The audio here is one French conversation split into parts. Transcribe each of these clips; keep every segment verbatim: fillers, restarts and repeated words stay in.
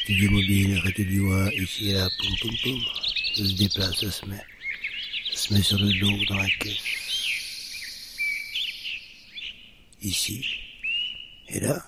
studio mobile, Radio du Loir, ici et là, poum poum poum. Ça se déplace, ça se met. Ça se met sur le dos, dans la caisse. Ici. Et là.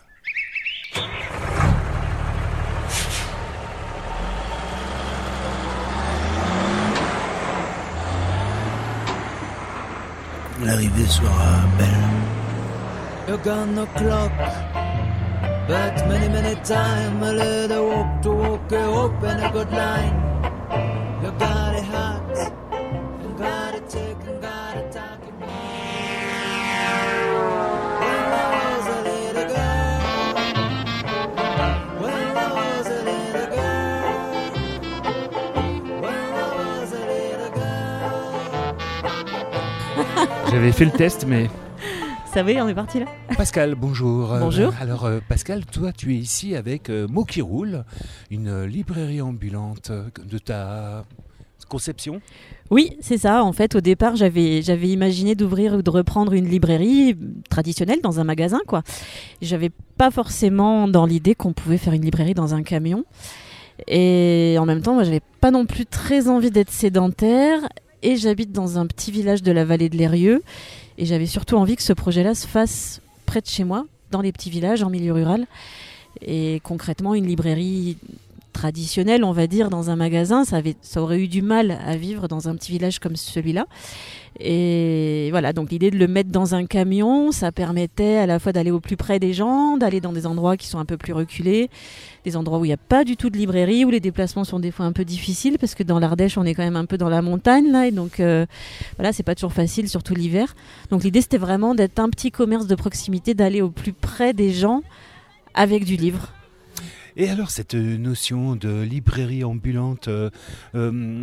L'arrivée sera belle. You got no clock, but many, many times a little walk to walk, you open a good line. You got it hot, and got it take, and got it talking. When I was a little girl, when I was a little girl, when I was a little girl. J'avais fait le test, mais... Ça va, on est parti là. Pascal, bonjour. Bonjour. Euh, alors, euh, Pascal, toi, tu es ici avec euh, Mots qui roulent, une librairie ambulante de ta conception. Oui, c'est ça. En fait, au départ, j'avais, j'avais imaginé d'ouvrir ou de reprendre une librairie traditionnelle dans un magasin, quoi. J'avais pas forcément dans l'idée qu'on pouvait faire une librairie dans un camion. Et en même temps, moi, j'avais pas non plus très envie d'être sédentaire. Et j'habite dans un petit village de la vallée de l'Eyrieux. Et j'avais surtout envie que ce projet-là se fasse près de chez moi, dans les petits villages, en milieu rural. Et concrètement, une librairie traditionnelle, on va dire, dans un magasin, ça, avait, ça aurait eu du mal à vivre dans un petit village comme celui-là. Et voilà, donc l'idée de le mettre dans un camion, ça permettait à la fois d'aller au plus près des gens, d'aller dans des endroits qui sont un peu plus reculés, des endroits où il n'y a pas du tout de librairie, où les déplacements sont des fois un peu difficiles, parce que dans l'Ardèche, on est quand même un peu dans la montagne, là, et donc euh, voilà, c'est pas toujours facile, surtout l'hiver. Donc l'idée, c'était vraiment d'être un petit commerce de proximité, d'aller au plus près des gens avec du livre. Et alors, cette notion de librairie ambulante, euh, euh,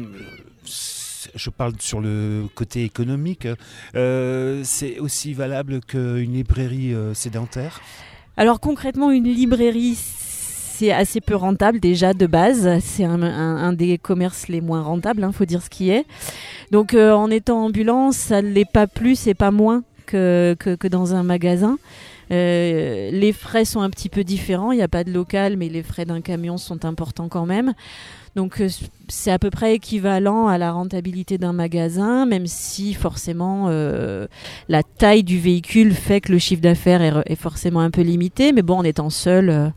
je parle sur le côté économique, euh, c'est aussi valable qu'une librairie euh, sédentaire ? Alors concrètement, une librairie, c'est assez peu rentable déjà de base. C'est un, un, un des commerces les moins rentables, il hein, faut dire ce qui est. Donc euh, en étant ambulant, ça ne l'est pas plus et pas moins que, que, que dans un magasin. Euh, les frais sont un petit peu différents, il n'y a pas de local, mais les frais d'un camion sont importants quand même. Donc euh, c'est à peu près équivalent à la rentabilité d'un magasin, même si forcément euh, la taille du véhicule fait que le chiffre d'affaires est, est forcément un peu limité. Mais bon, en étant seul, euh,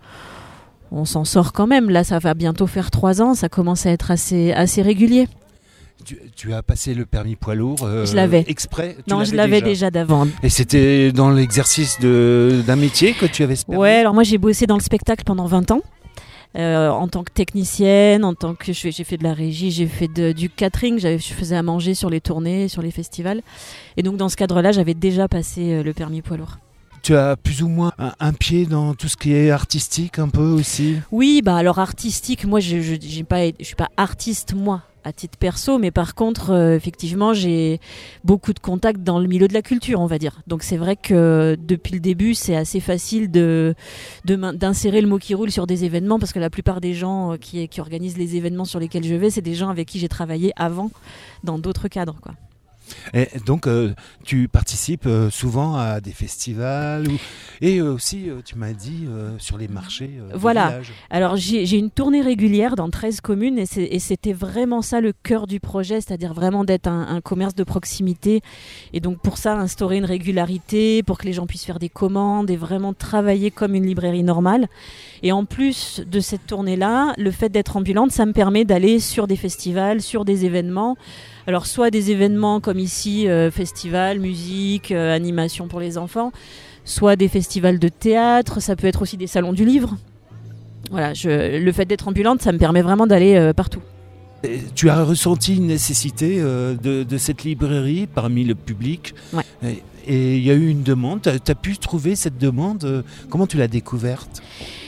on s'en sort quand même. Là, ça va bientôt faire trois ans, ça commence à être assez, assez régulier. Tu, tu as passé le permis poids lourd euh, je l'avais. exprès tu Non, je l'avais déjà, déjà d'avant. Et c'était dans l'exercice de, d'un métier que tu avais ce permis ? Ouais, alors moi j'ai bossé dans le spectacle pendant vingt ans. Euh, en tant que technicienne, en tant que je, j'ai fait de la régie, j'ai fait de, du catering, j'avais, je faisais à manger sur les tournées, sur les festivals. Et donc dans ce cadre-là, j'avais déjà passé le permis poids lourd. Tu as plus ou moins un, un pied dans tout ce qui est artistique un peu aussi ? Oui, bah alors artistique, moi je je j'ai pas je suis pas artiste moi à titre perso, mais par contre euh, effectivement j'ai beaucoup de contacts dans le milieu de la culture, on va dire. Donc c'est vrai que depuis le début c'est assez facile de, de d'insérer le mot qui roule sur des événements, parce que la plupart des gens qui qui organisent les événements sur lesquels je vais, c'est des gens avec qui j'ai travaillé avant dans d'autres cadres, quoi. Et donc, euh, tu participes euh, souvent à des festivals ou... et euh, aussi, euh, tu m'as dit, euh, sur les marchés euh, voilà. villages. Alors, j'ai, j'ai une tournée régulière dans treize communes et, c'est, et c'était vraiment ça le cœur du projet, c'est-à-dire vraiment d'être un, un commerce de proximité. Et donc, pour ça, instaurer une régularité, pour que les gens puissent faire des commandes et vraiment travailler comme une librairie normale. Et en plus de cette tournée-là, le fait d'être ambulante, ça me permet d'aller sur des festivals, sur des événements. Alors soit des événements comme ici, euh, festival, musique, euh, animation pour les enfants, soit des festivals de théâtre, ça peut être aussi des salons du livre. Voilà, je, le fait d'être ambulante, ça me permet vraiment d'aller euh, partout. Et tu as ressenti une nécessité euh, de, de cette librairie parmi le public. Ouais. Et il y a eu une demande, tu as pu trouver cette demande, euh, comment tu l'as découverte ?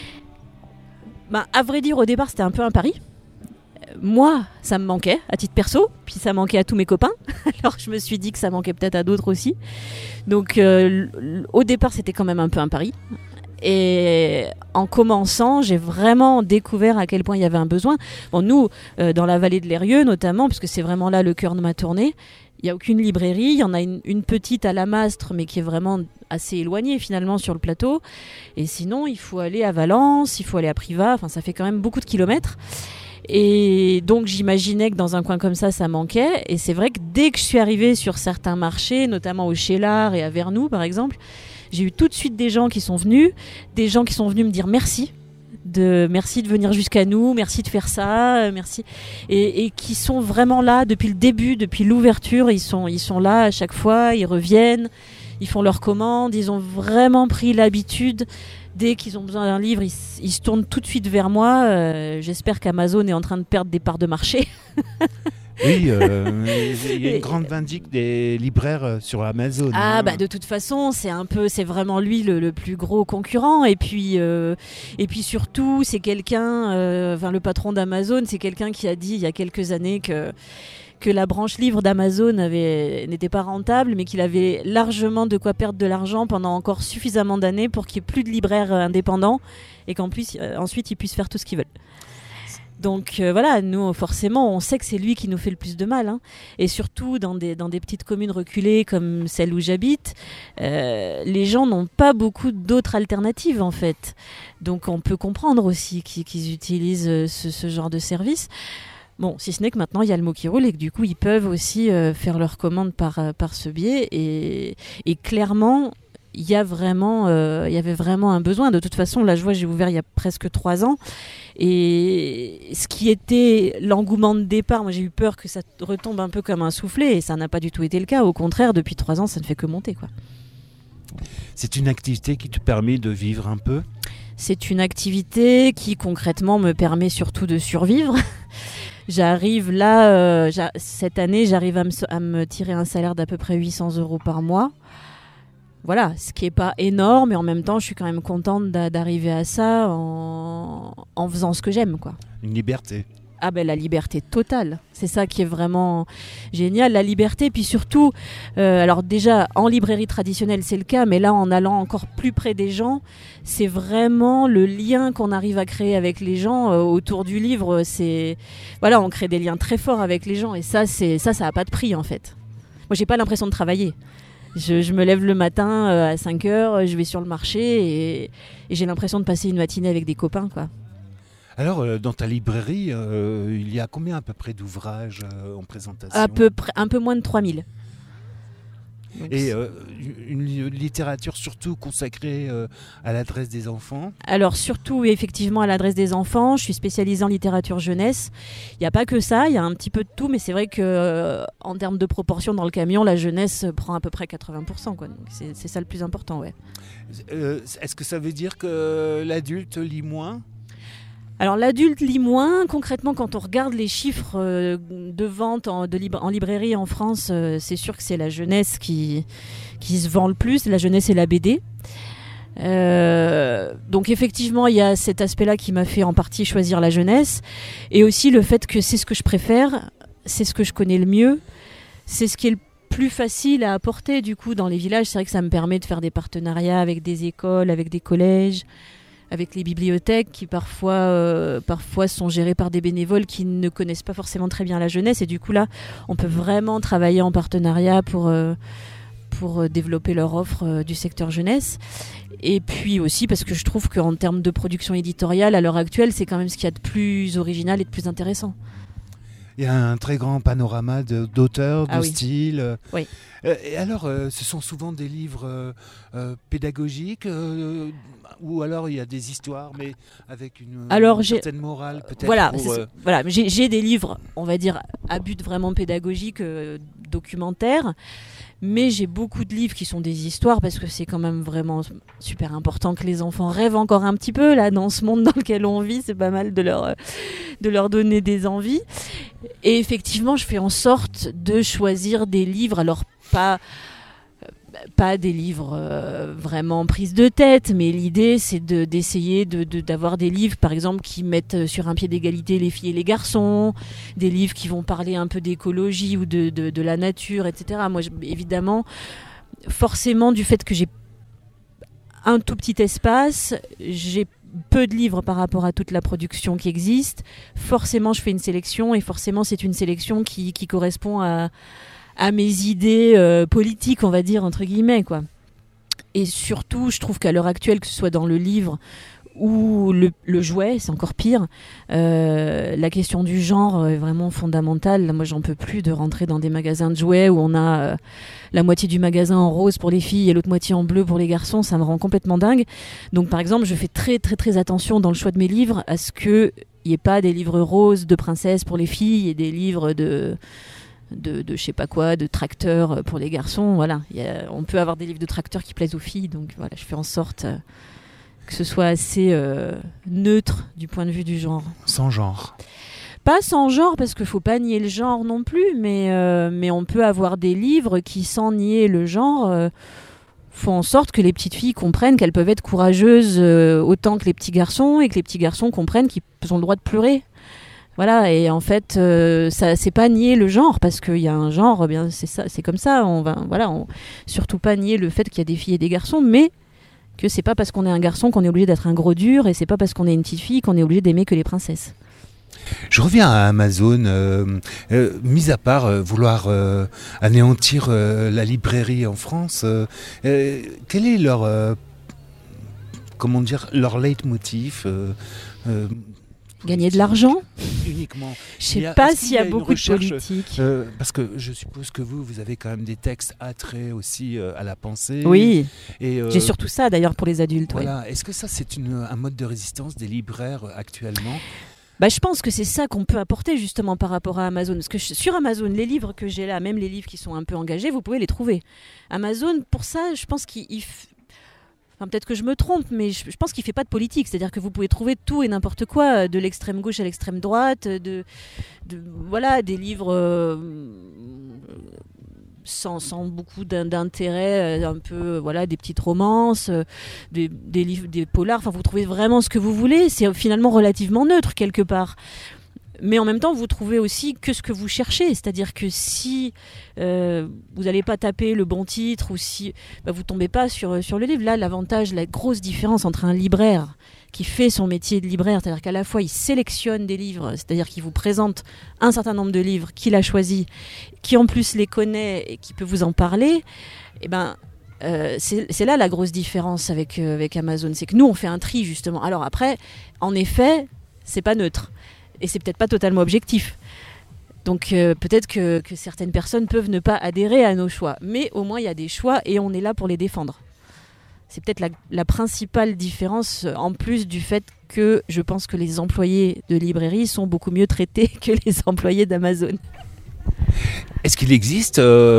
Ben, à vrai dire, au départ, c'était un peu un pari. Moi, ça me manquait à titre perso, puis ça manquait à tous mes copains. Alors je me suis dit que ça manquait peut-être à d'autres aussi. Donc euh, au départ, c'était quand même un peu un pari. Et en commençant, j'ai vraiment découvert à quel point il y avait un besoin. Bon, nous, euh, dans la vallée de l'Eyrieux notamment, parce que c'est vraiment là le cœur de ma tournée, il n'y a aucune librairie. Il y en a une, une petite à la Mastre, mais qui est vraiment assez éloignés finalement sur le plateau. Et sinon, il faut aller à Valence, il faut aller à Privas. Enfin, ça fait quand même beaucoup de kilomètres. Et donc, j'imaginais que dans un coin comme ça, ça manquait. Et c'est vrai que dès que je suis arrivée sur certains marchés, notamment au Cheylard et à Vernoux, par exemple, j'ai eu tout de suite des gens qui sont venus, des gens qui sont venus me dire merci. De merci de venir jusqu'à nous, merci de faire ça, euh, merci et, et qui sont vraiment là depuis le début, depuis l'ouverture, ils sont ils sont là à chaque fois, ils reviennent, ils font leurs commandes, ils ont vraiment pris l'habitude. Dès qu'ils ont besoin d'un livre, ils, ils se tournent tout de suite vers moi. Euh, j'espère qu'Amazon est en train de perdre des parts de marché. Oui, euh, il y a une grande vindicte des libraires sur Amazon. Ah hein. bah de toute façon, c'est un peu, c'est vraiment lui le, le plus gros concurrent. Et puis, euh, et puis surtout, c'est quelqu'un, euh, enfin le patron d'Amazon, c'est quelqu'un qui a dit il y a quelques années que que la branche livre d'Amazon avait, n'était pas rentable, mais qu'il avait largement de quoi perdre de l'argent pendant encore suffisamment d'années pour qu'il n'y ait plus de libraires indépendants et qu'en plus, euh, ensuite, ils puissent faire tout ce qu'ils veulent. Donc euh, voilà, nous forcément, on sait que c'est lui qui nous fait le plus de mal. Hein. Et surtout dans des, dans des petites communes reculées comme celle où j'habite, euh, les gens n'ont pas beaucoup d'autres alternatives en fait. Donc on peut comprendre aussi qu'ils, qu'ils utilisent ce, ce genre de service. Bon, si ce n'est que maintenant il y a le mot qui roule et que du coup ils peuvent aussi euh, faire leurs commandes par, par ce biais. Et, et clairement, il y a vraiment, euh, il y avait vraiment un besoin. De toute façon, là je vois, j'ai ouvert il y a presque trois ans. Et ce qui était l'engouement de départ, moi j'ai eu peur que ça retombe un peu comme un soufflet et ça n'a pas du tout été le cas. Au contraire, depuis trois ans, ça ne fait que monter, quoi. C'est une activité qui te permet de vivre un peu ? C'est une activité qui concrètement me permet surtout de survivre. J'arrive là, euh, j'a- cette année, j'arrive à me, à me tirer un salaire d'à peu près huit cents euros par mois. Voilà, ce qui n'est pas énorme, mais en même temps, je suis quand même contente d'a- d'arriver à ça en, en faisant ce que j'aime, quoi. Une liberté. Ah ben la liberté totale, c'est ça qui est vraiment génial, la liberté, puis surtout, euh, alors déjà en librairie traditionnelle c'est le cas, mais là en allant encore plus près des gens, c'est vraiment le lien qu'on arrive à créer avec les gens euh, autour du livre, c'est voilà, on crée des liens très forts avec les gens et ça, c'est ça, ça a pas de prix en fait. Moi j'ai pas l'impression de travailler. Je, je me lève le matin euh, à cinq heures, je vais sur le marché et, et j'ai l'impression de passer une matinée avec des copains, quoi. Alors, euh, dans ta librairie, euh, il y a combien à peu près d'ouvrages euh, en présentation ? À peu près, un peu moins de trois mille. Donc, Et euh, une li- littérature surtout consacrée euh, à l'adresse des enfants. Alors surtout effectivement à l'adresse des enfants, je suis spécialisée en littérature jeunesse. Il n'y a pas que ça, il y a un petit peu de tout, mais c'est vrai que euh, en termes de proportion dans le camion, la jeunesse prend à peu près quatre-vingts pour cent, quoi. Donc c'est, c'est ça le plus important, ouais. Euh, est-ce que ça veut dire que l'adulte lit moins ? Alors l'adulte lit moins. Concrètement, quand on regarde les chiffres euh, de vente en, de lib- en librairie en France, euh, c'est sûr que c'est la jeunesse qui, qui se vend le plus, la jeunesse et la B D. Euh, donc effectivement, il y a cet aspect-là qui m'a fait en partie choisir la jeunesse, et aussi le fait que c'est ce que je préfère, c'est ce que je connais le mieux, c'est ce qui est le plus facile à apporter du coup dans les villages. C'est vrai que ça me permet de faire des partenariats avec des écoles, avec des collèges, avec les bibliothèques qui parfois, euh, parfois sont gérées par des bénévoles qui ne connaissent pas forcément très bien la jeunesse. Et du coup là, on peut vraiment travailler en partenariat pour, euh, pour développer leur offre euh, du secteur jeunesse. Et puis aussi parce que je trouve qu'en termes de production éditoriale, à l'heure actuelle, c'est quand même ce qu'il y a de plus original et de plus intéressant. Il y a un très grand panorama de, d'auteurs, de Ah oui. styles. Oui. Euh, et alors, euh, ce sont souvent des livres euh, euh, pédagogiques euh, ou alors il y a des histoires, mais avec une, Alors, une j'ai- certaine morale peut-être. Voilà, pour, c'est- euh, voilà. J'ai, j'ai des livres, on va dire, à but vraiment pédagogique, euh, documentaire, mais j'ai beaucoup de livres qui sont des histoires parce que c'est quand même vraiment super important que les enfants rêvent encore un petit peu là dans ce monde dans lequel on vit. C'est pas mal de leur, de leur donner des envies. Et effectivement, je fais en sorte de choisir des livres, alors pas pas des livres euh, vraiment prise de tête, mais l'idée c'est de, d'essayer de, de, d'avoir des livres par exemple qui mettent sur un pied d'égalité les filles et les garçons, des livres qui vont parler un peu d'écologie ou de, de, de la nature, et cetera. Moi, je, évidemment, forcément, du fait que j'ai un tout petit espace, j'ai peu de livres par rapport à toute la production qui existe, forcément je fais une sélection et forcément c'est une sélection qui, qui correspond à à mes idées euh, politiques, on va dire, entre guillemets, quoi. et surtout, je trouve qu'à l'heure actuelle, que ce soit dans le livre ou le, le jouet, c'est encore pire, euh, la question du genre est vraiment fondamentale. Là, moi, j'en peux plus de rentrer dans des magasins de jouets où on a euh, la moitié du magasin en rose pour les filles et l'autre moitié en bleu pour les garçons. Ça me rend complètement dingue. Donc, par exemple, je fais très, très, très attention dans le choix de mes livres à ce qu'il n'y ait pas des livres roses de princesses pour les filles et des livres de... de, de je sais pas quoi, de tracteurs pour les garçons. Voilà, y a, on peut avoir des livres de tracteurs qui plaisent aux filles. Donc, voilà, je fais en sorte... Euh, que ce soit assez euh, neutre du point de vue du genre. Sans genre. Pas sans genre, parce qu'il ne faut pas nier le genre non plus, mais, euh, mais on peut avoir des livres qui, sans nier le genre, euh, font en sorte que les petites filles comprennent qu'elles peuvent être courageuses euh, autant que les petits garçons, et que les petits garçons comprennent qu'ils ont le droit de pleurer. Voilà, et en fait, euh, ça, c'est pas nier le genre, parce qu'il y a un genre, bien, c'est, ça, c'est comme ça, on va voilà, on, surtout pas nier le fait qu'il y a des filles et des garçons, mais que c'est pas parce qu'on est un garçon qu'on est obligé d'être un gros dur, et c'est pas parce qu'on est une petite fille qu'on est obligé d'aimer que les princesses. Je reviens à Amazon, euh, euh, mis à part euh, vouloir euh, anéantir euh, la librairie en France, euh, euh, quel est leur, euh, comment dire, leur leitmotiv euh, euh, Gagner de l'argent uniquement. Je sais pas s'il y a, y a beaucoup de politique. Euh, parce que je suppose que vous, vous avez quand même des textes attraits aussi euh, à la pensée. Oui, et, euh, j'ai surtout ça d'ailleurs pour les adultes. Voilà. Ouais. Est-ce que ça, c'est une, un mode de résistance des libraires euh, actuellement ? Bah, je pense que c'est ça qu'on peut apporter justement par rapport à Amazon. Parce que je, sur Amazon, les livres que j'ai là, même les livres qui sont un peu engagés, vous pouvez les trouver. Amazon, pour ça, je pense qu'il... Il f... Enfin, peut-être que je me trompe, mais je, je pense qu'il ne fait pas de politique. C'est-à-dire que vous pouvez trouver tout et n'importe quoi, de l'extrême gauche à l'extrême droite, de, de, voilà, des livres euh, sans, sans beaucoup d'intérêt, un peu, voilà, des petites romances, euh, des, des livres, des polars. Enfin, vous trouvez vraiment ce que vous voulez. C'est finalement relativement neutre quelque part. Mais en même temps, vous trouvez aussi que ce que vous cherchez. C'est-à-dire que si euh, vous n'allez pas taper le bon titre ou si bah, vous ne tombez pas sur, sur le livre, là, l'avantage, la grosse différence entre un libraire qui fait son métier de libraire, c'est-à-dire qu'à la fois il sélectionne des livres, c'est-à-dire qu'il vous présente un certain nombre de livres qu'il a choisis, qui en plus les connaît et qui peut vous en parler, et ben, euh, c'est, c'est là la grosse différence avec, euh, avec Amazon. C'est que nous, on fait un tri, justement. Alors après, en effet, c'est pas neutre. Et c'est peut-être pas totalement objectif. Donc euh, peut-être que, que certaines personnes peuvent ne pas adhérer à nos choix. Mais au moins, il y a des choix et on est là pour les défendre. C'est peut-être la, la principale différence, en plus du fait que je pense que les employés de librairie sont beaucoup mieux traités que les employés d'Amazon. Est-ce qu'il existe,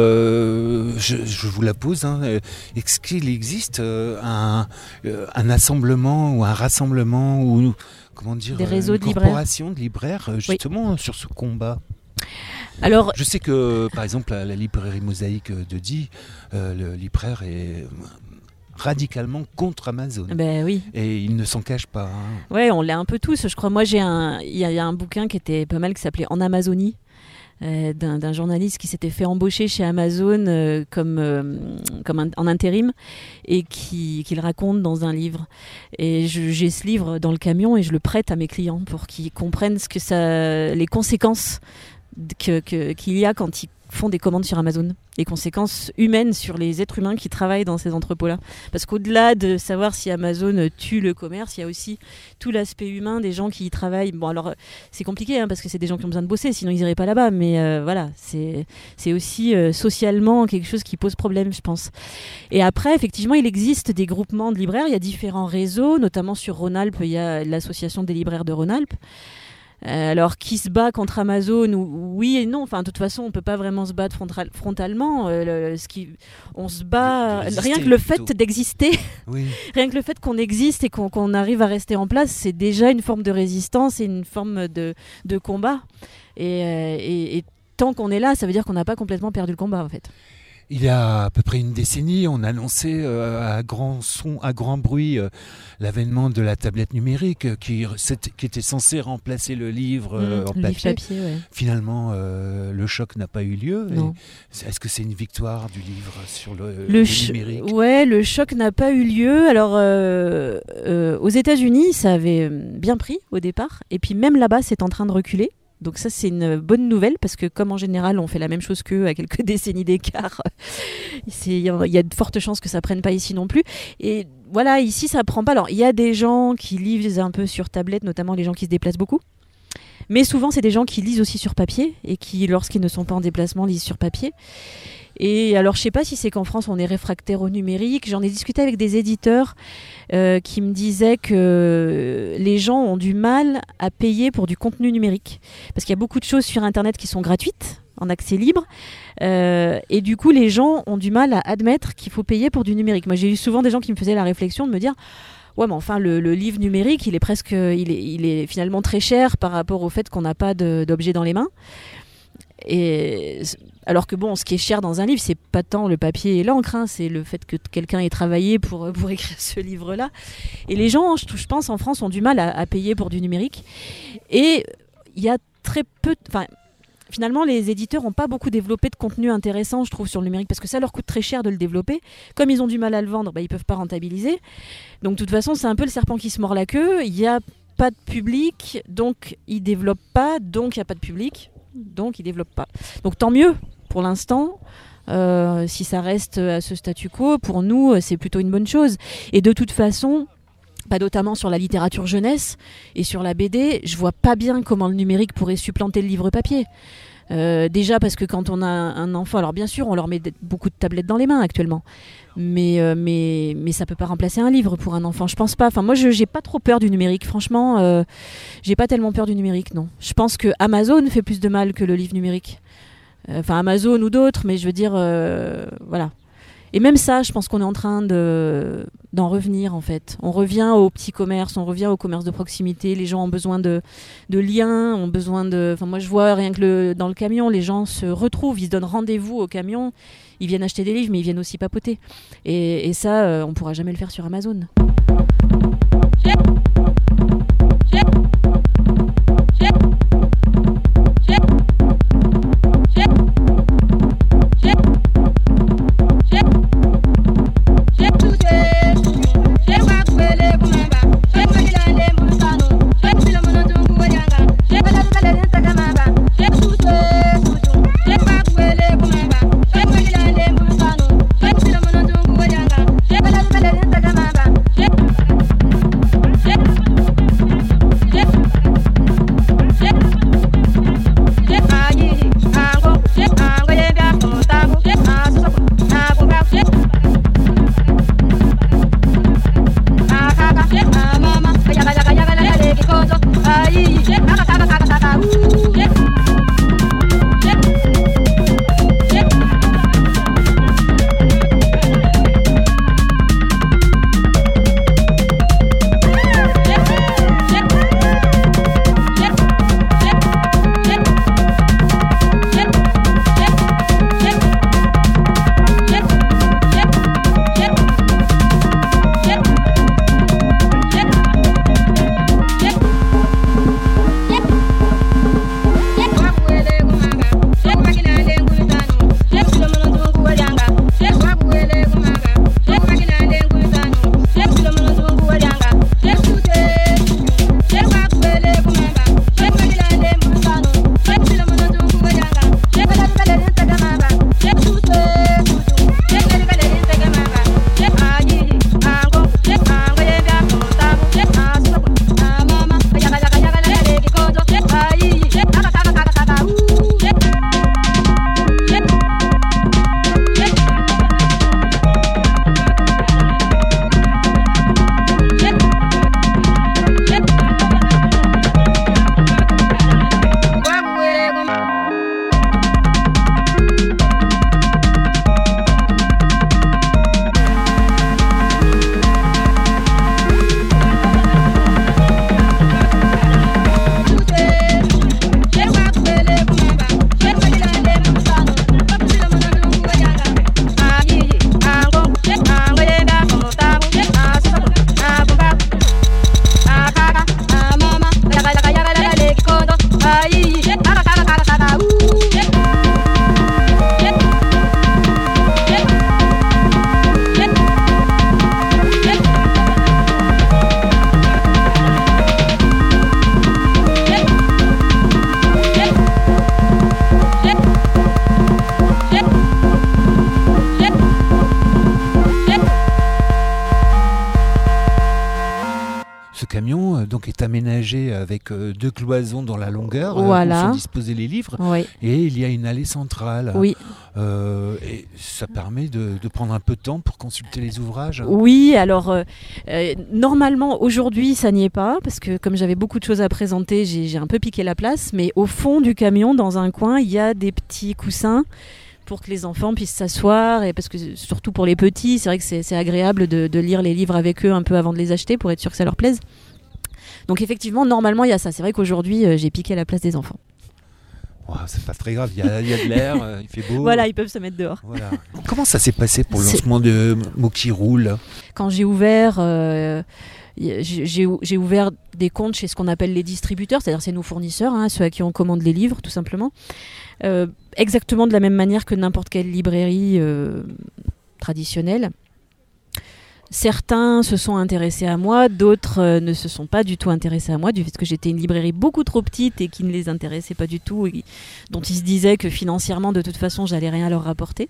euh, je, je vous la pose, hein, est-ce qu'il existe euh, un, un assemblement ou un rassemblement ou... Comment dire, des réseaux une de libraires. corporation de libraires justement oui. sur ce combat. Alors, je sais que par exemple la, la librairie Mosaïque de Die, euh, le libraire est radicalement contre Amazon. Ben oui. Et il ne s'en cache pas. Hein. Ouais, on l'est un peu tous. Je crois. Moi, j'ai un, il y, y a un bouquin qui était pas mal qui s'appelait En Amazonie. Euh, d'un, d'un journaliste qui s'était fait embaucher chez Amazon euh, comme, euh, comme un, en intérim et qui, qui le raconte dans un livre. Et je, j'ai ce livre dans le camion et je le prête à mes clients pour qu'ils comprennent ce que ça, les conséquences que, que, qu'il y a quand ils font des commandes sur Amazon, les conséquences humaines sur les êtres humains qui travaillent dans ces entrepôts-là. Parce qu'au-delà de savoir si Amazon tue le commerce, il y a aussi tout l'aspect humain des gens qui y travaillent. Bon, alors, c'est compliqué, hein, parce que c'est des gens qui ont besoin de bosser, sinon ils n'iraient pas là-bas. Mais euh, voilà, c'est, c'est aussi euh, socialement quelque chose qui pose problème, je pense. Et après, effectivement, il existe des groupements de libraires. Il y a différents réseaux, notamment sur Rhône-Alpes, il y a l'association des libraires de Rhône-Alpes. Euh, alors, qui se bat contre Amazon ou, oui et non. Enfin, de toute façon, on ne peut pas vraiment se battre frontal, frontalement. Euh, le, ce qui, on se bat... De, de rien que le fait plutôt. d'exister, oui. Rien que le fait qu'on existe et qu'on, qu'on arrive à rester en place, c'est déjà une forme de résistance et une forme de, de combat. Et, euh, et, et tant qu'on est là, ça veut dire qu'on n'a pas complètement perdu le combat, en fait. Il y a à peu près une décennie, on annonçait euh, à grand son, à grand bruit, euh, l'avènement de la tablette numérique euh, qui, qui était censée remplacer le livre euh, mmh, en papier. papier ouais. Finalement, euh, le choc n'a pas eu lieu. Non. Et est-ce que c'est une victoire du livre sur le, le, le ch- numérique ? Ouais, le choc n'a pas eu lieu. Alors, euh, euh, aux États-Unis, ça avait bien pris au départ. Et puis même là-bas, c'est en train de reculer. Donc ça, c'est une bonne nouvelle parce que comme en général, on fait la même chose qu'eux à quelques décennies d'écart, il y a de fortes chances que ça prenne pas ici non plus. Et voilà, ici, ça prend pas. Alors, il y a des gens qui lisent un peu sur tablette, notamment les gens qui se déplacent beaucoup. Mais souvent, c'est des gens qui lisent aussi sur papier et qui, lorsqu'ils ne sont pas en déplacement, lisent sur papier. Et alors, je sais pas si c'est qu'en France, on est réfractaire au numérique. J'en ai discuté avec des éditeurs euh, qui me disaient que les gens ont du mal à payer pour du contenu numérique. Parce qu'il y a beaucoup de choses sur Internet qui sont gratuites, en accès libre. Euh, et du coup, les gens ont du mal à admettre qu'il faut payer pour du numérique. Moi, j'ai eu souvent des gens qui me faisaient la réflexion de me dire... Ouais, mais enfin, le, le livre numérique, il est presque, il est, il est finalement très cher par rapport au fait qu'on n'a pas de, d'objet dans les mains. Et alors que bon, ce qui est cher dans un livre, c'est pas tant le papier et l'encre, hein, c'est le fait que quelqu'un ait travaillé pour, pour écrire ce livre-là. Et les gens, je, je pense, en France, ont du mal à, à payer pour du numérique. Et il y a très peu, enfin. Finalement, les éditeurs n'ont pas beaucoup développé de contenu intéressant, je trouve, sur le numérique, parce que ça leur coûte très cher de le développer. Comme ils ont du mal à le vendre, bah, ils ne peuvent pas rentabiliser. Donc, de toute façon, c'est un peu le serpent qui se mord la queue. Il n'y a pas de public, donc ils ne développent pas. Donc, il n'y a pas de public, donc ils ne développent pas. Donc, tant mieux, pour l'instant. Euh, si ça reste à ce statu quo, pour nous, c'est plutôt une bonne chose. Et de toute façon... Pas notamment sur la littérature jeunesse et sur la B D, je vois pas bien comment le numérique pourrait supplanter le livre papier. Euh, déjà parce que quand on a un enfant, alors bien sûr on leur met beaucoup de tablettes dans les mains actuellement, mais, euh, mais, mais ça peut pas remplacer un livre pour un enfant, je pense pas. Enfin moi je, j'ai pas trop peur du numérique, franchement, euh, j'ai pas tellement peur du numérique, non. Je pense que Amazon fait plus de mal que le livre numérique. Enfin euh, Amazon ou d'autres, mais je veux dire, euh, voilà. Et même ça, je pense qu'on est en train de, d'en revenir en fait. On revient au petit commerce, on revient au commerce de proximité. Les gens ont besoin de, de liens, ont besoin de... Enfin, moi, je vois rien que le, dans le camion, les gens se retrouvent, ils se donnent rendez-vous au camion. Ils viennent acheter des livres, mais ils viennent aussi papoter. Et, et ça, euh, on ne pourra jamais le faire sur Amazon. Yeah. ce camion euh, donc est aménagé avec euh, deux cloisons dans la longueur euh, Voilà. où sont disposés les livres Oui. et il y a une allée centrale. Oui. Euh, et ça permet de, de prendre un peu de temps pour consulter les ouvrages. Oui, alors euh, euh, normalement aujourd'hui ça n'y est pas parce que comme j'avais beaucoup de choses à présenter, j'ai, j'ai un peu piqué la place. Mais au fond du camion, dans un coin, il y a des petits coussins pour que les enfants puissent s'asseoir et parce que surtout pour les petits, c'est vrai que c'est, c'est agréable de, de lire les livres avec eux un peu avant de les acheter pour être sûr que ça leur plaise. Donc effectivement, normalement il y a ça. C'est vrai qu'aujourd'hui euh, j'ai piqué la place des enfants. Wow, c'est pas très grave, il y a, il y a de l'air, euh, il fait beau. Voilà, ils peuvent se mettre dehors. Voilà. Comment ça s'est passé pour le C'est- lancement de Mots qui roulent? Quand j'ai ouvert, euh, j'ai, j'ai- j'ai ouvert des comptes chez ce qu'on appelle les distributeurs, c'est-à-dire c'est nos fournisseurs, hein, ceux à qui on commande les livres tout simplement, euh, exactement de la même manière que n'importe quelle librairie euh, traditionnelle. Certains se sont intéressés à moi, d'autres euh, ne se sont pas du tout intéressés à moi, du fait que j'étais une librairie beaucoup trop petite et qui ne les intéressait pas du tout, et dont ils se disaient que financièrement, de toute façon, j'allais rien leur rapporter.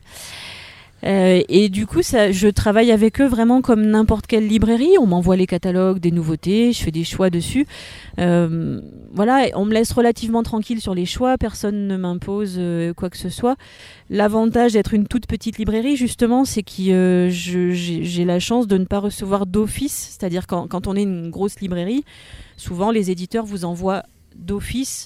Euh, et du coup, ça, je travaille avec eux vraiment comme n'importe quelle librairie. On m'envoie les catalogues des nouveautés, je fais des choix dessus. Euh, voilà, on me laisse relativement tranquille sur les choix, personne ne m'impose euh, quoi que ce soit. L'avantage d'être une toute petite librairie, justement, c'est que euh, je, j'ai, j'ai la chance de ne pas recevoir d'office. C'est-à-dire quand, quand on est une grosse librairie, souvent les éditeurs vous envoient d'office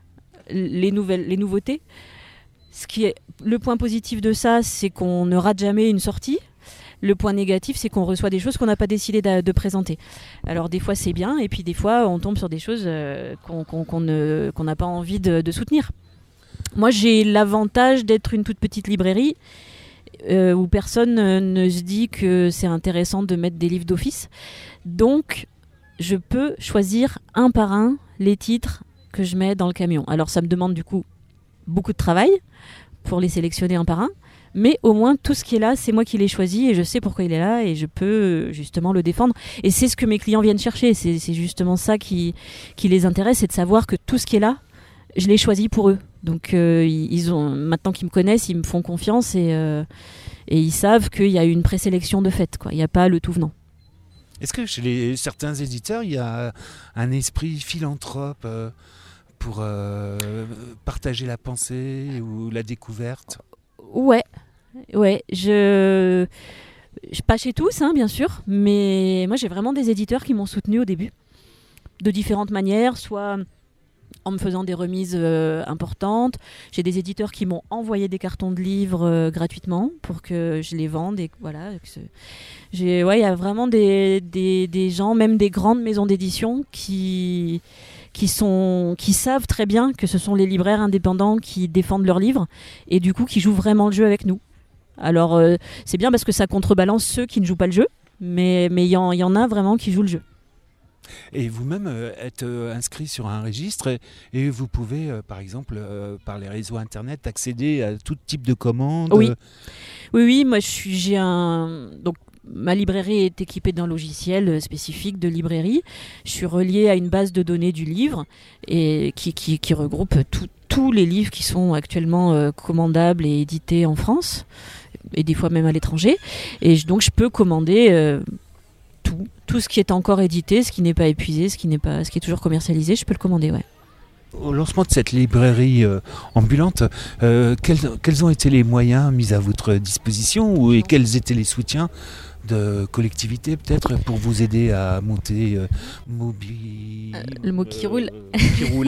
les, nouvelles, les nouveautés. Ce qui est le point positif de ça, c'est qu'on ne rate jamais une sortie. Le point négatif, c'est qu'on reçoit des choses qu'on n'a pas décidé de, de présenter. Alors des fois c'est bien, et puis des fois on tombe sur des choses euh, qu'on, qu'on, qu'on, ne, qu'on n'a pas envie de, de soutenir. Moi j'ai l'avantage d'être une toute petite librairie euh, où personne ne se dit que c'est intéressant de mettre des livres d'office. Donc je peux choisir un par un les titres que je mets dans le camion. Alors ça me demande du coup beaucoup de travail pour les sélectionner un par un, mais au moins tout ce qui est là, c'est moi qui l'ai choisi et je sais pourquoi il est là et je peux justement le défendre. Et c'est ce que mes clients viennent chercher, c'est, c'est justement ça qui, qui les intéresse, c'est de savoir que tout ce qui est là, je l'ai choisi pour eux. Donc euh, ils ont, maintenant qu'ils me connaissent, ils me font confiance et, euh, et ils savent qu'il y a une présélection de fait, quoi. Il n'y a pas le tout venant. Est-ce que chez les, certains éditeurs, il y a un esprit philanthrope euh, pour euh, partager la pensée ou la découverte? Ouais, ouais, je... je pas chez tous, hein, bien sûr, mais moi j'ai vraiment des éditeurs qui m'ont soutenu au début, de différentes manières, soit en me faisant des remises euh, importantes. J'ai des éditeurs qui m'ont envoyé des cartons de livres euh, gratuitement pour que je les vende. Et voilà, que ce... j'ai, ouais, il y a vraiment des, des, des gens, même des grandes maisons d'édition qui... Qui, sont, qui savent très bien que ce sont les libraires indépendants qui défendent leurs livres et du coup qui jouent vraiment le jeu avec nous. Alors euh, c'est bien parce que ça contrebalance ceux qui ne jouent pas le jeu, mais il mais y, y en a vraiment qui jouent le jeu. Et vous-même euh, êtes euh, inscrit sur un registre et, et vous pouvez euh, par exemple euh, par les réseaux internet accéder à tout type de commandes. Oui, oui, oui, moi je suis, j'ai un... Donc, ma librairie est équipée d'un logiciel spécifique de librairie. Je suis reliée à une base de données du livre et qui, qui, qui regroupe tout, tous les livres qui sont actuellement euh, commandables et édités en France et des fois même à l'étranger. Et je, donc je peux commander euh, tout, tout ce qui est encore édité, ce qui n'est pas épuisé, ce qui n'est pas, ce qui est toujours commercialisé. Je peux le commander, ouais. Au lancement de cette librairie euh, ambulante, euh, quels, quels ont été les moyens mis à votre disposition ou, et quels étaient les soutiens de collectivités peut-être pour vous aider à monter euh, Mobi... Euh, le mot qui roule. Euh, qui roule.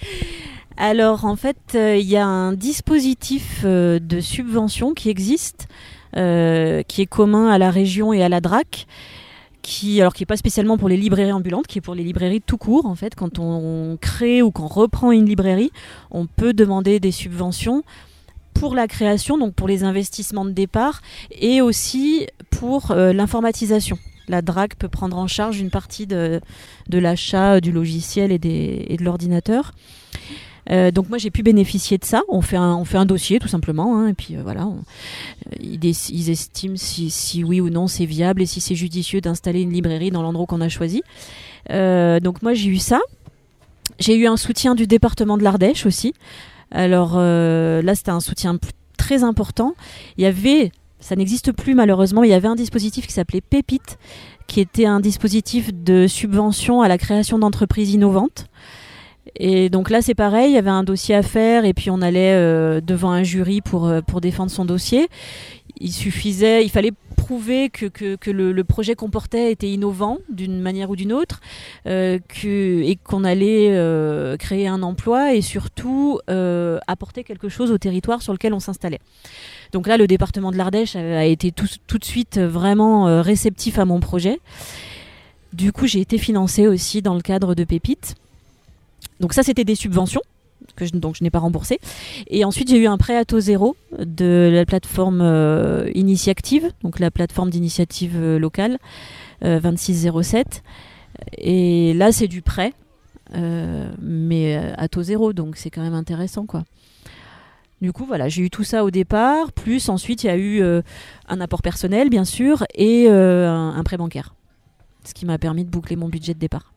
Alors en fait, il euh, y a un dispositif euh, de subvention qui existe, euh, qui est commun à la région et à la D R A C, qui alors qui est pas spécialement pour les librairies ambulantes, qui est pour les librairies tout court en fait. Quand on crée ou qu'on reprend une librairie, on peut demander des subventions pour la création, donc pour les investissements de départ, et aussi pour euh, l'informatisation. La D R A C peut prendre en charge une partie de, de l'achat du logiciel et, des, et de l'ordinateur. Euh, donc moi j'ai pu bénéficier de ça. On fait un, on fait un dossier tout simplement, hein, et puis euh, voilà, on, euh, ils, ils estiment si, si oui ou non c'est viable et si c'est judicieux d'installer une librairie dans l'endroit qu'on a choisi. Euh, donc moi j'ai eu ça. J'ai eu un soutien du département de l'Ardèche aussi. Alors euh, là c'était un soutien très important. Il y avait Ça n'existe plus malheureusement. Il y avait un dispositif qui s'appelait Pépite, qui était un dispositif de subvention à la création d'entreprises innovantes. Et donc là, c'est pareil, il y avait un dossier à faire et puis on allait euh, devant un jury pour, euh, pour défendre son dossier. Il suffisait, il fallait prouver que, que, que le, le projet qu'on portait était innovant d'une manière ou d'une autre, euh, que, et qu'on allait euh, créer un emploi et surtout euh, apporter quelque chose au territoire sur lequel on s'installait. Donc là, le département de l'Ardèche a, a été tout, tout de suite vraiment euh, réceptif à mon projet. Du coup, j'ai été financée aussi dans le cadre de Pépite. Donc ça, c'était des subventions que je, donc je n'ai pas remboursées. Et ensuite, j'ai eu un prêt à taux zéro de la plateforme euh, Initiactive, donc la plateforme d'initiative euh, locale, euh, vingt-six zéro sept. Et là, c'est du prêt, euh, mais à taux zéro, donc c'est quand même intéressant, quoi. Du coup, voilà, j'ai eu tout ça au départ, plus ensuite, il y a eu euh, un apport personnel, bien sûr, et euh, un, un prêt bancaire, ce qui m'a permis de boucler mon budget de départ.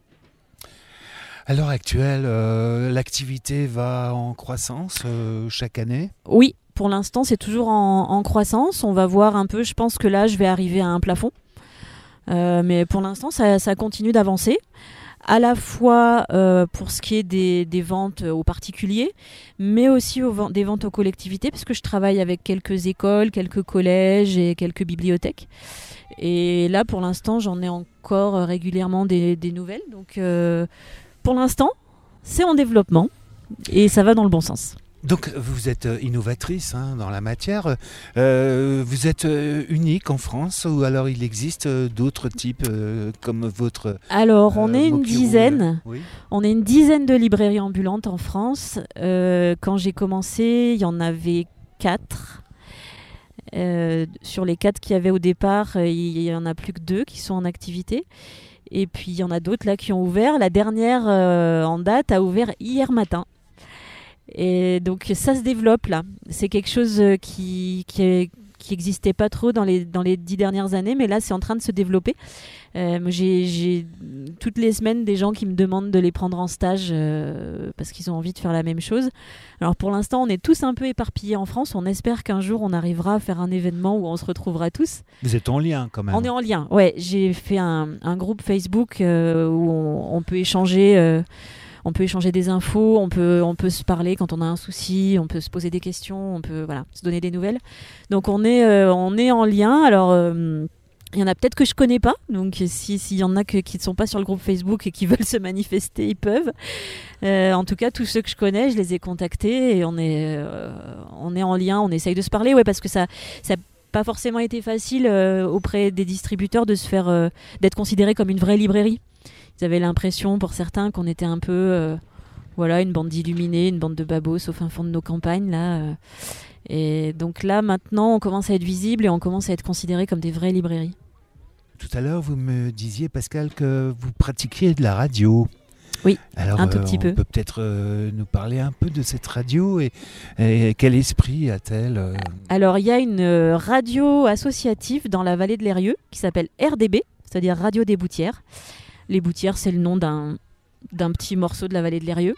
À l'heure actuelle, euh, l'activité va en croissance euh, chaque année ? Oui, pour l'instant, c'est toujours en, en croissance. On va voir un peu, je pense que là, je vais arriver à un plafond. Euh, mais pour l'instant, ça, ça continue d'avancer. À la fois euh, pour ce qui est des, des ventes aux particuliers, mais aussi aux, des ventes aux collectivités, parce que je travaille avec quelques écoles, quelques collèges et quelques bibliothèques. Et là, pour l'instant, j'en ai encore régulièrement des, des nouvelles. Donc, euh, pour l'instant, c'est en développement et ça va dans le bon sens. Donc vous êtes innovatrice hein, dans la matière. Euh, vous êtes unique en France ou alors il existe d'autres types euh, comme votre Alors on euh, est une Mokiro, dizaine. Oui. On est une dizaine de librairies ambulantes en France. Euh, quand j'ai commencé, il y en avait quatre. Euh, sur les quatre qu'il y avait au départ, il y en a plus que deux qui sont en activité. Et puis il y en a d'autres là qui ont ouvert. La dernière euh, en date a ouvert hier matin. Et donc ça se développe là. C'est quelque chose qui qui, est, qui existait pas trop dans les dans les dix dernières années, mais là c'est en train de se développer. Euh, j'ai, j'ai toutes les semaines des gens qui me demandent de les prendre en stage euh, parce qu'ils ont envie de faire la même chose. Alors pour l'instant, on est tous un peu éparpillés en France. On espère qu'un jour on arrivera à faire un événement où on se retrouvera tous. Vous êtes en lien quand même. On est en lien. Ouais, j'ai fait un, un groupe Facebook euh, où on, on peut échanger. Euh, On peut échanger des infos, on peut, on peut se parler quand on a un souci, on peut se poser des questions, on peut voilà, se donner des nouvelles. Donc on est, euh, on est en lien. Alors euh, il y en a peut-être que je connais pas, donc si, s'il y en a que, qui ne sont pas sur le groupe Facebook et qui veulent se manifester, ils peuvent. Euh, en tout cas, tous ceux que je connais, je les ai contactés et on est, euh, on est en lien, on essaye de se parler, ouais, parce que ça, ça pas forcément été facile euh, auprès des distributeurs de se faire, euh, d'être considéré comme une vraie librairie. Ils avaient l'impression, pour certains, qu'on était un peu euh, voilà, une bande d'illuminés, une bande de babos au fin fond de nos campagnes. Là, euh. Et donc là, maintenant, on commence à être visible et on commence à être considérés comme des vraies librairies. Tout à l'heure, vous me disiez, Pascal, que vous pratiquiez de la radio. Oui, alors, un tout euh, petit on peu. peut peut-être euh, nous parler un peu de cette radio et, et quel esprit a-t-elle euh... Alors, il y a une euh, radio associative dans la vallée de l'Eyrieux qui s'appelle R D B, c'est-à-dire Radio des Boutières. Les Boutières, c'est le nom d'un, d'un petit morceau de la vallée de l'Eyrieux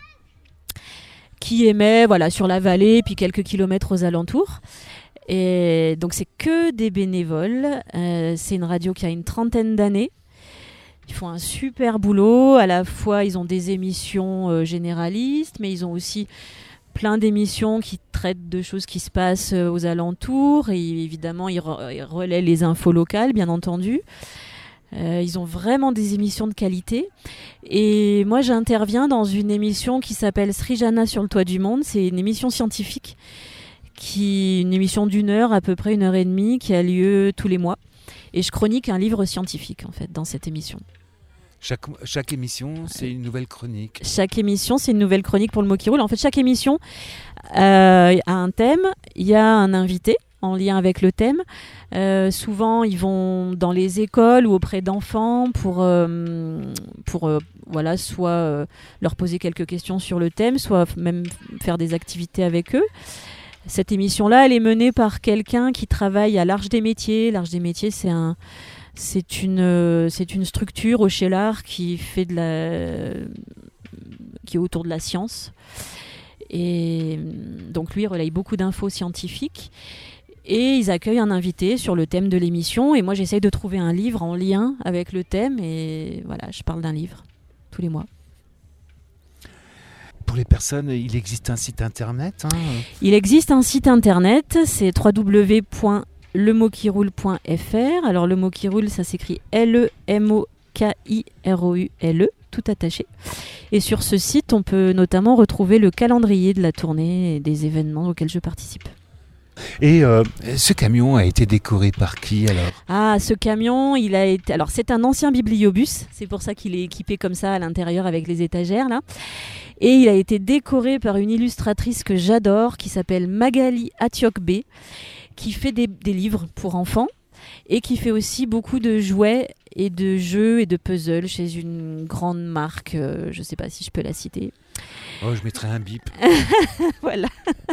qui émet voilà, sur la vallée puis quelques kilomètres aux alentours. Et donc, c'est que des bénévoles. Euh, c'est une radio qui a une trentaine d'années. Ils font un super boulot. À la fois, ils ont des émissions euh, généralistes, mais ils ont aussi plein d'émissions qui traitent de choses qui se passent euh, aux alentours. Et évidemment, ils, re- ils relaient les infos locales, bien entendu. Euh, ils ont vraiment des émissions de qualité. Et moi, j'interviens dans une émission qui s'appelle Srijana sur le toit du monde. C'est une émission scientifique, qui, une émission d'une heure, à peu près une heure et demie, qui a lieu tous les mois. Et je chronique un livre scientifique, en fait, dans cette émission. Chaque, chaque émission, c'est une nouvelle chronique. Chaque émission, c'est une nouvelle chronique pour le mot qui roule. En fait, chaque émission euh, a un thème. Il y a un invité en lien avec le thème. Euh, souvent, ils vont dans les écoles ou auprès d'enfants pour, euh, pour euh, voilà, soit euh, leur poser quelques questions sur le thème, soit même faire des activités avec eux. Cette émission-là, elle est menée par quelqu'un qui travaille à l'Arche des Métiers. L'Arche des Métiers, c'est un, c'est une, euh, c'est une structure au Cheylard qui fait de la, qui est autour de la science. Et donc lui, il relaye beaucoup d'infos scientifiques. Et ils accueillent un invité sur le thème de l'émission. Et moi, j'essaye de trouver un livre en lien avec le thème. Et voilà, je parle d'un livre tous les mois. Pour les personnes, il existe un site internet hein. Il existe un site internet, c'est w w w point le mot qui roule point f r. Alors, le mot qui roule, ça s'écrit L E M O K I R O U L E, tout attaché. Et sur ce site, on peut notamment retrouver le calendrier de la tournée et des événements auxquels je participe. Et euh, ce camion a été décoré par qui alors ? Ah, ce camion, il a été. Alors, c'est un ancien bibliobus. C'est pour ça qu'il est équipé comme ça à l'intérieur avec les étagères là. Et il a été décoré par une illustratrice que j'adore, qui s'appelle Magali Atiokbe, qui fait des, des livres pour enfants et qui fait aussi beaucoup de jouets et de jeux et de puzzles chez une grande marque. Euh, je ne sais pas si je peux la citer. Oh, je mettrai un bip. Voilà.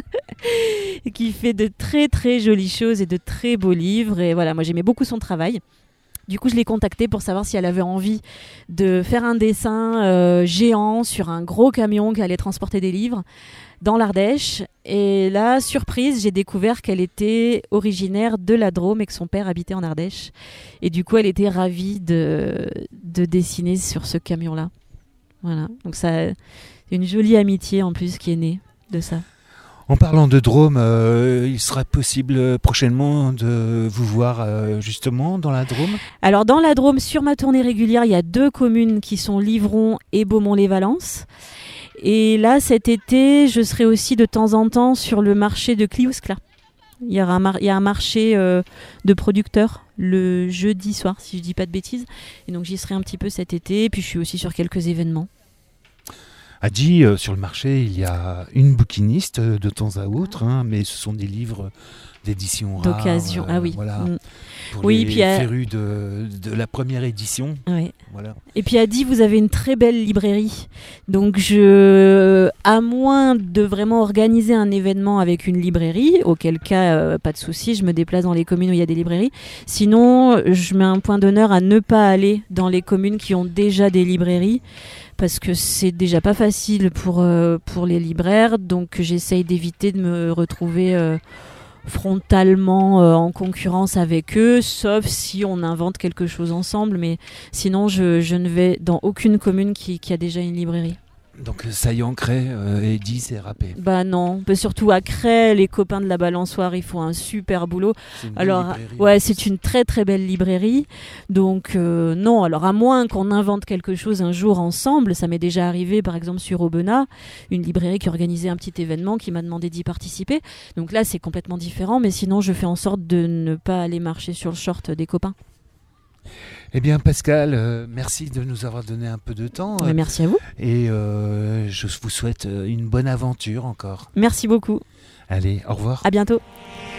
Qui fait de très très jolies choses et de très beaux livres. Et voilà, moi j'aimais beaucoup son travail. Du coup, je l'ai contactée pour savoir si elle avait envie de faire un dessin euh, géant sur un gros camion qui allait transporter des livres dans l'Ardèche. Et là, surprise, j'ai découvert qu'elle était originaire de la Drôme et que son père habitait en Ardèche. Et du coup, elle était ravie de, de dessiner sur ce camion-là. Voilà, donc ça, c'est une jolie amitié en plus qui est née de ça. En parlant de Drôme, euh, il sera possible prochainement de vous voir euh, justement dans la Drôme ? Alors dans la Drôme, sur ma tournée régulière, il y a deux communes qui sont Livron et Beaumont-les-Valences. Et là, cet été, je serai aussi de temps en temps sur le marché de Cliouscla. Il y, aura un mar- il y a un marché euh, de producteurs le jeudi soir, si je ne dis pas de bêtises. Et donc j'y serai un petit peu cet été. Et puis je suis aussi sur quelques événements. Adi, euh, sur le marché, il y a une bouquiniste euh, de temps à autre, hein, mais ce sont des livres d'édition rare. D'occasion, euh, ah oui. Voilà, Mm. pour Oui, les puis, euh, férus de, de la première édition. Ouais. Voilà. Et puis à Die, vous avez une très belle librairie. Donc je, à moins de vraiment organiser un événement avec une librairie, auquel cas euh, pas de souci, je me déplace dans les communes où il y a des librairies. Sinon, je mets un point d'honneur à ne pas aller dans les communes qui ont déjà des librairies, parce que c'est déjà pas facile pour euh, pour les libraires. Donc j'essaye d'éviter de me retrouver euh, frontalement euh, en concurrence avec eux, sauf si on invente quelque chose ensemble, mais sinon je, je ne vais dans aucune commune qui, qui a déjà une librairie. Donc ça y est, ancré, euh, et dit, c'est râpé. Bah non, mais surtout à Cray, les copains de la Balançoire, ils font un super boulot. C'est une Alors belle librairie, ouais, en c'est plus. une très très belle librairie. Donc euh, non, alors à moins qu'on invente quelque chose un jour ensemble, ça m'est déjà arrivé par exemple sur Aubenas, une librairie qui organisait un petit événement qui m'a demandé d'y participer. Donc là, c'est complètement différent, mais sinon je fais en sorte de ne pas aller marcher sur le short des copains. Eh bien, Pascal, euh, merci de nous avoir donné un peu de temps. Mais merci à vous. Et euh, je vous souhaite une bonne aventure encore. Merci beaucoup. Allez, au revoir. À bientôt.